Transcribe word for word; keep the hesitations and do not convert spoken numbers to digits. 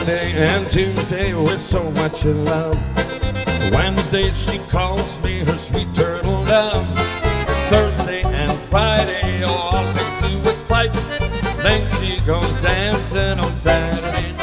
Monday and Tuesday we're so much in love. Wednesday she calls me her sweet turtle dove. Thursday and Friday all we do is fight. Then she goes dancing on Saturday night.